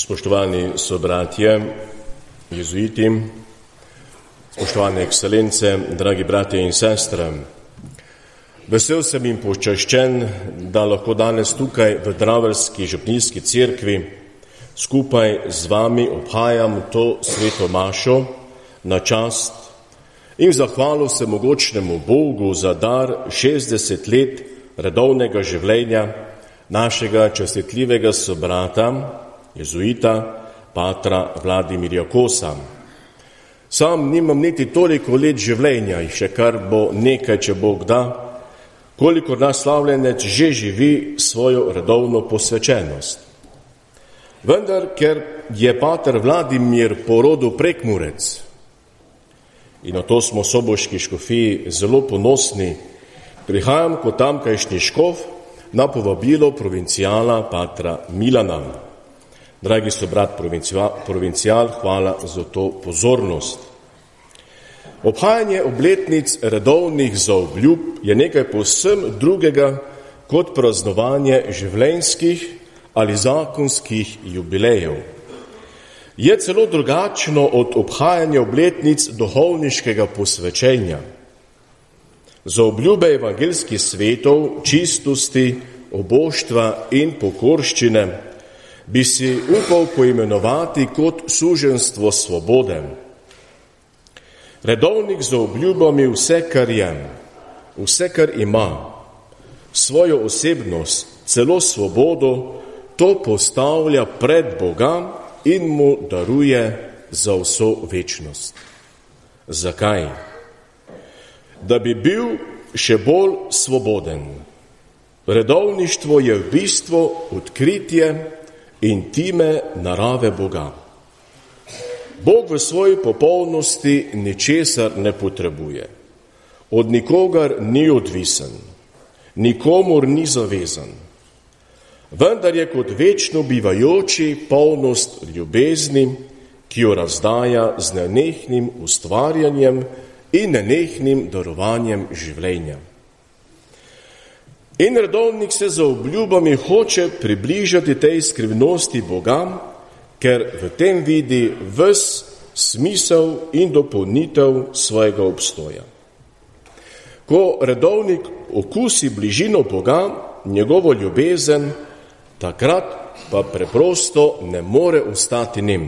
Spoštovani sobratje, jezuiti, spoštovane ekscelence, dragi bratje in sestre, vesel sem in počaščen, da lahko danes tukaj v Draveljski župnijski cerkvi skupaj z vami obhajam to sveto mašo na čast in zahvalo vsemogočnemu Bogu za dar 60 let redovnega življenja našega častitljivega sobrata, jezuita, patra Vladimirja Kosa. Sam nimam niti toliko let življenja, še kar bo nekaj, če Bog da, koliko naslavljenec že živi svojo redovno posvečenost. Vendar, ker je pater Vladimir po rodu Prekmurec, in na to smo v soboški škofiji zelo ponosni, prihajam kot tamkajšnji škof na povabilo provincijala patra Milana. Dragi sobrat provincijal, hvala za to pozornost. Obhajanje obletnic redovnih zaobljub je nekaj povsem drugega kot praznovanje življenjskih ali zakonskih jubilejev. Je celo drugačno od obhajanja obletnic duhovniškega posvečenja. Zaobljube evangeljskih svetov, čistosti, oboštva in pokorščine bi si upal poimenovati kot suženstvo svobode. Redovnik z obljubami vse, kar je, vse, kar ima, svojo osebnost, celo svobodo, to postavlja pred Boga in mu daruje za vso večnost. Zakaj? Da bi bil še bolj svoboden. Redovništvo je v bistvu odkritje intime narave Boga. Bog v svoji popolnosti ničesar ne potrebuje. Od nikogar ni odvisen, nikomur ni zavezan. Vendar je kot večno bivajoči polnost ljubezni, ki jo razdaja z nenehnim ustvarjanjem in nenehnim darovanjem življenja. In redovnik se za obljubami hoče približati tej skrivnosti Boga, ker v tem vidi ves smisel in dopolnitev svojega obstoja. Ko redovnik okusi bližino Boga, njegovo ljubezen, takrat pa preprosto ne more ostati nem.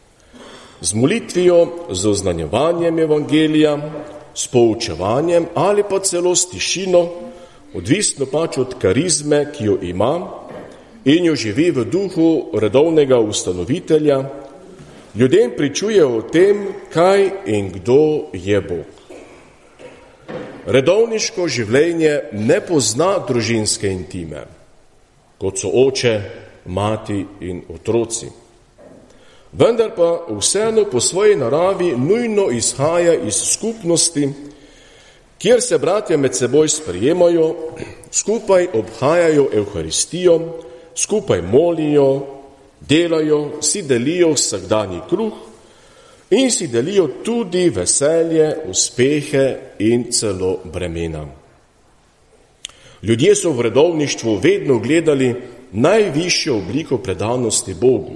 Z molitvijo, z oznanjevanjem evangelija, s poučevanjem ali pa celo s tišino, odvisno pač od karizme, ki jo ima in jo živi v duhu redovnega ustanovitelja, ljudem pričuje o tem, kaj in kdo je Bog. Redovniško življenje ne pozna družinske intime, kot so oče, mati in otroci. Vendar pa vseeno po svoji naravi nujno izhaja iz skupnosti, kjer se bratje med seboj sprejemajo, skupaj obhajajo Evharistijo, skupaj molijo, delajo, si delijo vsakdanji kruh in si delijo tudi veselje, uspehe in celo bremena. Ljudje so v redovništvu vedno gledali najvišjo obliko predanosti Bogu.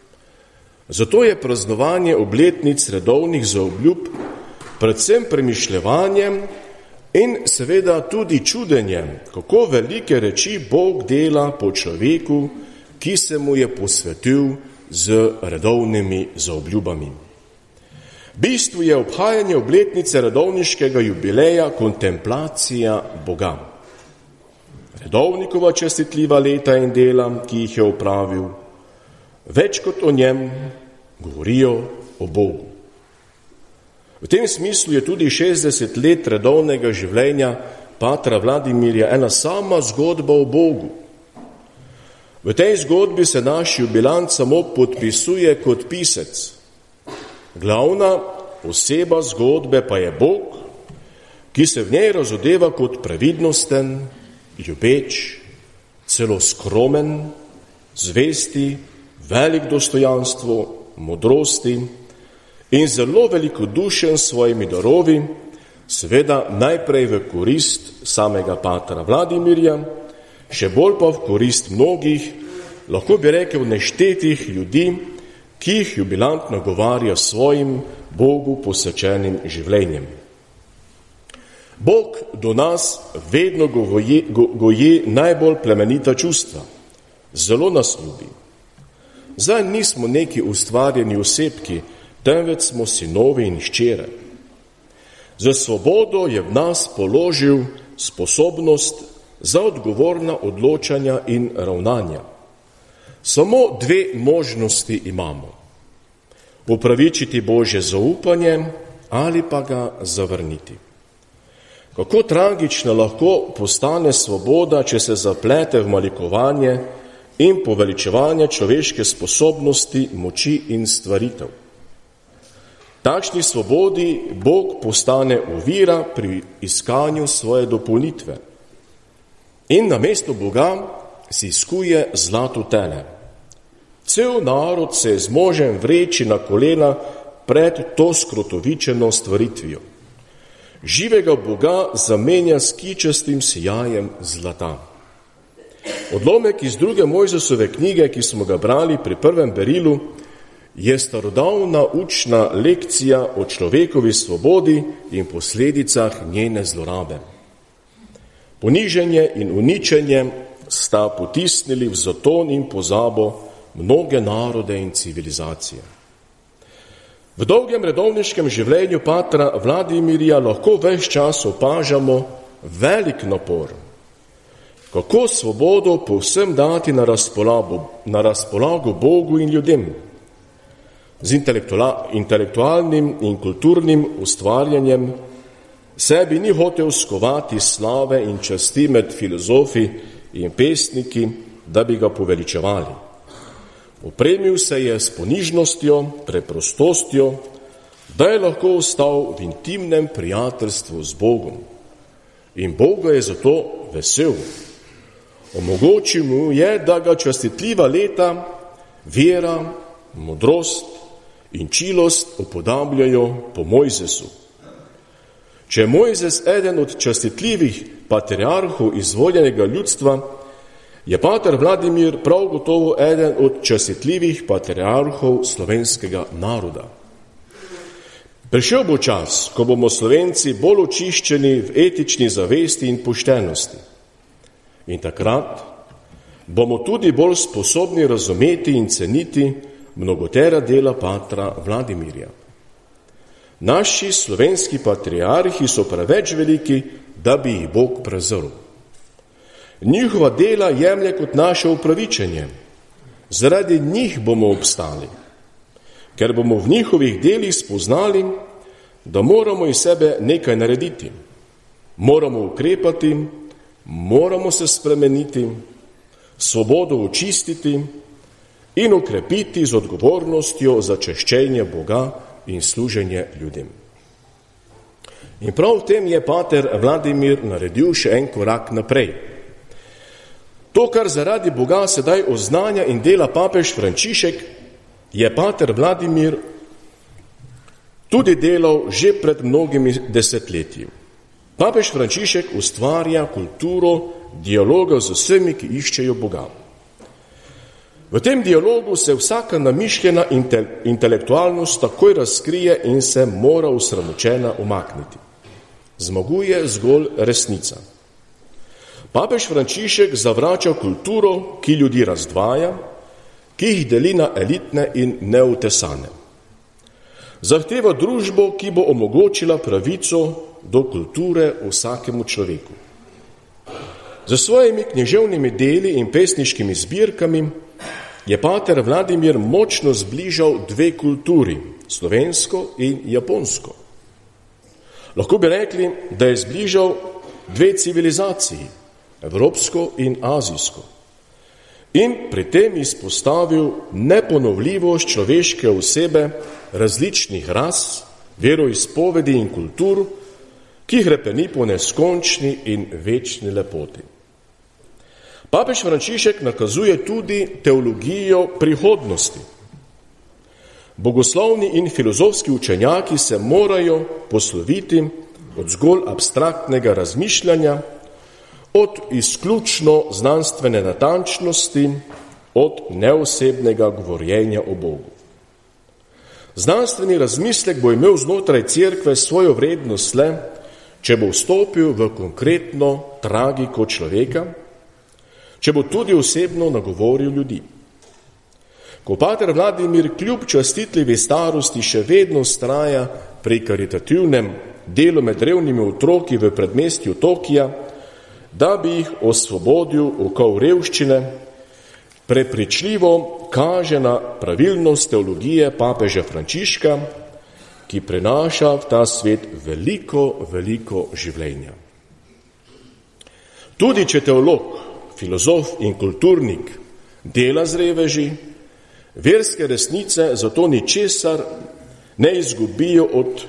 Zato je praznovanje obletnic redovnih zaobljub predvsem premišljevanjem in seveda tudi čudenjem, kako velike reči Bog dela po človeku, ki se mu je posvetil z redovnimi zaobljubami. Bistvo je obhajanje obletnice redovniškega jubileja kontemplacija Boga. Redovnikova častitljiva leta in dela, ki jih je opravil, več kot o njem govorijo o Bogu. V tem smislu je tudi 60 let redovnega življenja patra Vladimirja ena sama zgodba o Bogu. V tej zgodbi se naš jubilant samo podpisuje kot pisec. Glavna oseba zgodbe pa je Bog, ki se v njej razodeva kot previdnosten, ljubeč, celo skromen, zvesti, velik dostojanstvo, modrosti in zelo velikodušen s svojimi darovi, seveda najprej v korist samega patra Vladimirja, še bolj pa v korist mnogih, lahko bi rekel neštetih ljudi, ki jih jubilant nagovarja svojim Bogu posvečenim življenjem. Bog do nas vedno goji najbolj plemenita čustva. Zelo nas ljubi. Zdaj nismo neki ustvarjeni osebki, temveč smo sinovi in hčere. Za svobodo je v nas položil sposobnost za odgovorna odločanja in ravnanja. Samo dve možnosti imamo. Upravičiti Božje zaupanje ali pa ga zavrniti. Kako tragična lahko postane svoboda, če se zaplete v malikovanje in poveličevanje človeške sposobnosti, moči in stvaritev. Takšni svobodi Bog postane ovira pri iskanju svoje dopolnitve. In namesto Boga si iskuje zlato tele. Cel narod se je zmožen vreči na kolena pred to skrotovičeno stvaritvijo. Živega Boga zamenja s kičastim sijajem zlata. Odlomek iz 2. Mojzesove knjige, ki smo ga brali pri prvem berilu, je starodavna učna lekcija o človekovi svobodi in posledicah njene zlorabe. Poniženje in uničenje sta potisnili v zaton in pozabo mnoge narode in civilizacije. V dolgem redovniškem življenju patra Vladimirja lahko ves čas opažamo velik napor. Kako svobodo povsem dati na razpolago Bogu in ljudem? Z intelektualnim in kulturnim ustvarjanjem sebi ni hotel skovati slave in časti med filozofi in pesniki, da bi ga poveličevali. Opremil se je s ponižnostjo, preprostostjo, da je lahko ostal v intimnem prijateljstvu z Bogom. In Bog ga je zato vesel. Omogočil mu je, da ga častitljiva leta, vera, modrost in čilost upodabljajo po Mojzesu. Če je Mojzes eden od častitljivih patriarhov izvoljenega ljudstva, je pater Vladimir prav gotovo eden od častitljivih patriarhov slovenskega naroda. Prišel bo čas, ko bomo Slovenci bolj očiščeni v etični zavesti in poštenosti. In takrat bomo tudi bolj sposobni razumeti in ceniti mnogotera dela patra Vladimirja. Naši slovenski patriarhi so preveč veliki, da bi jih Bog prezrl. Njihova dela jemlje kot naše upravičenje. Zaradi njih bomo obstali, ker bomo v njihovih delih spoznali, da moramo iz sebe nekaj narediti. Moramo ukrepati, moramo se spremeniti, svobodo očistiti in okrepiti z odgovornostjo za češčenje Boga in služenje ljudem. In prav v tem je pater Vladimir naredil še en korak naprej. To, kar zaradi Boga sedaj oznanja in dela papež Frančišek, je pater Vladimir tudi delal že pred mnogimi desetletji. Papež Frančišek ustvarja kulturo dialoga z vsemi, ki iščejo Boga. V tem dialogu se vsaka namišljena intelektualnost takoj razkrije in se mora usramočena umakniti. Zmaguje zgolj resnica. Papež Frančišek zavrača kulturo, ki ljudi razdvaja, ki jih deli na elitne in neutesane. Zahteva družbo, ki bo omogočila pravico do kulture vsakemu človeku. Za svojimi književnimi deli in pesniškimi zbirkami je pater Vladimir močno zbližal dve kulturi, slovensko in japonsko. Lahko bi rekli, da je zbližal dve civilizaciji, evropsko in azijsko. In pri tem izpostavil neponovljivost človeške osebe različnih ras, veroizpovedi in kultur, ki hrepeni po neskončni in večni lepoti. Papež Frančišek nakazuje tudi teologijo prihodnosti. Bogoslovni in filozofski učenjaki se morajo posloviti od zgolj abstraktnega razmišljanja, od izključno znanstvene natančnosti od neosebnega govorjenja o Bogu. Znanstveni razmislek bo imel znotraj cerkve svojo vrednost le, če bo vstopil v konkretno tragiko človeka, če bo tudi osebno nagovoril ljudi. Ko pater Vladimir kljub častitljivi starosti še vedno vztraja pri karitativnem delu med revnimi otroki v predmestju Tokija, da bi jih osvobodil okov revščine, prepričljivo kaže na pravilnost teologije papeža Frančiška, ki prinaša v ta svet veliko življenja. Tudi če teolog, filozof in kulturnik dela z reveži, verske resnice zato ničesar ne izgubijo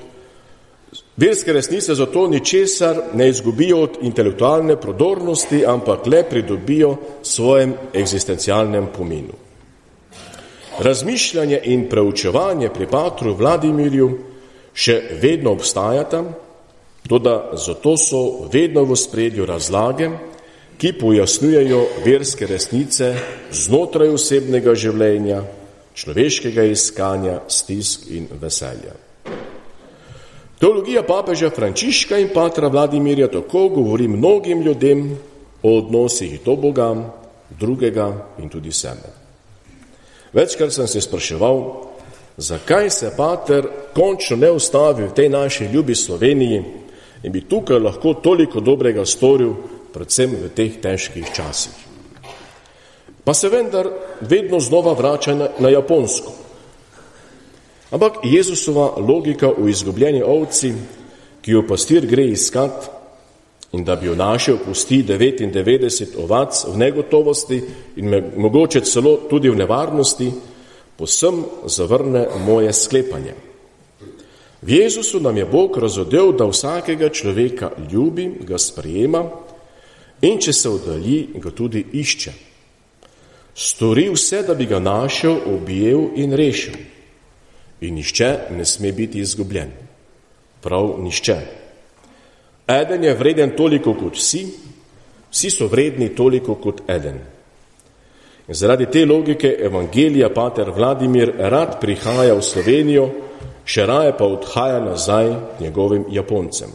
od intelektualne prodornosti, ampak le pridobijo svojem egzistencialnem pomenu. Razmišljanje in preučevanje pri patru Vladimirju še vedno obstajata, toda zato so vedno v ospredju razlage, ki pojasnjujejo verske resnice znotraj osebnega življenja, človeškega iskanja, stisk in veselja. Teologija papeža Frančiška in patra Vladimirja tako govori mnogim ljudem o odnosih do Boga, drugega in tudi sebe. Večkrat sem se spraševal, zakaj se pater končno ne ustavi v tej naši ljubi Sloveniji in bi tukaj lahko toliko dobrega storil, predvsem v teh težkih časih. Pa se vendar vedno znova vrača na Japonsko. Ampak Jezusova logika o izgubljeni ovci, ki jo pastir gre iskat in da bi jo našel, pusti 99 ovac v negotovosti in mogoče celo tudi v nevarnosti, povsem zavrne moje sklepanje. V Jezusu nam je Bog razodel, da vsakega človeka ljubi, ga sprejema in če se oddalji, ga tudi išče. Stori vse, da bi ga našel, objel in rešil. In nihče ne sme biti izgubljen. Prav nihče. Eden je vreden toliko kot vsi, vsi so vredni toliko kot eden. In zaradi te logike evangelija pater Vladimir rad prihaja v Slovenijo, še raje pa odhaja nazaj njegovim Japoncem.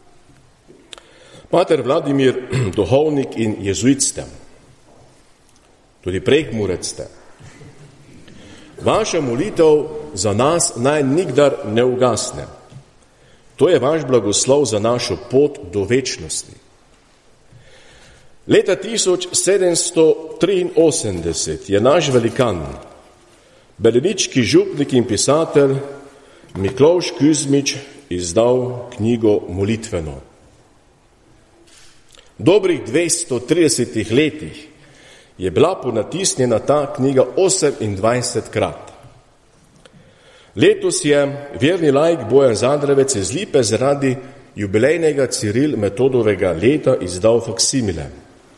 Pater Vladimir, duhovnik in jezuit ste, tudi prekmurec ste. Vaša molitev za nas naj nikdar ne ugasne. To je vaš blagoslov za našo pot do večnosti. Leta 1783 je naš velikan, belenički župnik in pisatelj Miklavž Kuzmič izdal knjigo Molitveno. Dobrih 230 letih je bila ponatisnjena ta knjiga 28-krat. Letos je verni laik Bojan Zadrevec iz Lipe zaradi jubilejnega Ciril Metodovega leta izdal faksimile.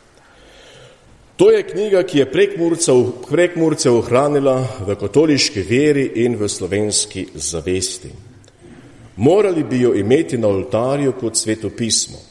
To je knjiga, ki je Prekmurce ohranila v katoliški veri in v slovenski zavesti. Morali bi jo imeti na oltarju kot svetopismo.